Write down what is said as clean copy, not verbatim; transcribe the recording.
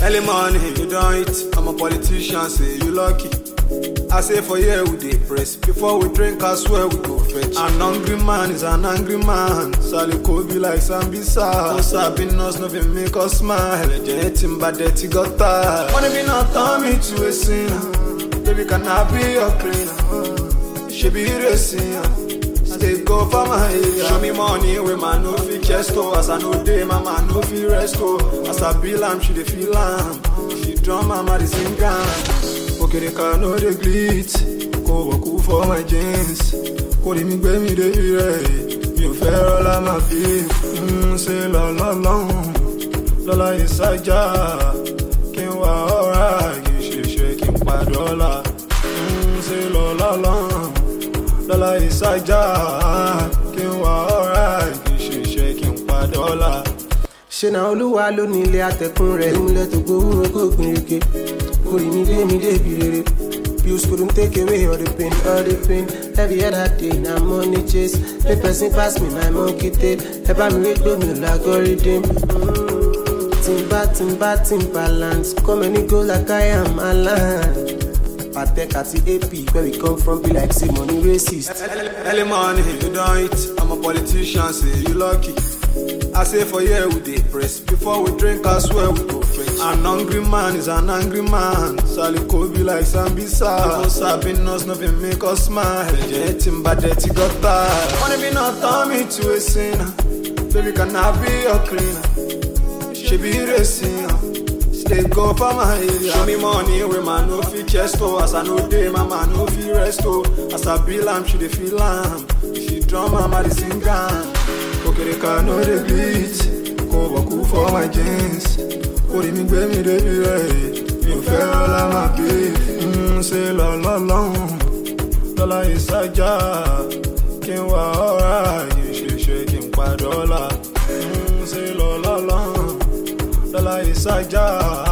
Early morning, you don't eat. I'm a politician, say you lucky. I say for here we dey press. Before we drink, I swear we go fetch. An hungry man is an angry man. Sally could be like Sambisa. No happiness, nothing make us smile. Generating bad dirty got tired. Wanna be not turn me to a sinner. Baby, can I be your cleaner? She be racing. Stay go for my area. Show me money with my no fit chest. As I know day, my man no fit rest. As I bill am, she dey feel am. She drum my the same gun. Okay, they can't know the glitz. Go walk for my jeans. Go to me, baby, they be ready. You fair all of my beef. Say la la la. La la is a jar. Can't walk alright. You should shake him by dollar. Say la la la. La la is a jar. Can't walk alright. You should shake him by dollar. Ṣé na Olúwa ló ní ilé atẹ̀kùn rẹ̀ nílẹ̀ tó gbówó kó gbìn rike. Orí mi dé bí rere. Pills couldn't take away all the pain. Every other day, na money chase. Make person pass me my monkey tail. Ẹ bá mi rí pé mi ò lágọ́rídìm. Timbalance. Come and go like I am Alan. Patek àti AP, where we come from be like say money racist. Early morning, you don't eat. I'm a politician, say you lucky. I say for here we dey press. Before we drink, I swear we go fetch. An hungry man is an angry man. Sally could be like Sambisa. No happiness, nothing make us smile. Generating bad dirty got tired. Wanna be not turn me to a sinner. Baby, can I be your cleaner? She be racing. Stay go for my area. Show me money with my no fit chest. As I know day, my man no fit rest. As I bill am, she dey feel am. She drum my the same gun. Okay, they can't know the glitz. Go walk for my jeans. Go to me, baby, they be ready. You fair all of my beef. Say la la la. La la is a jar. Can't walk alright. You should shake him by dollar. Say la la la. La la is a jar.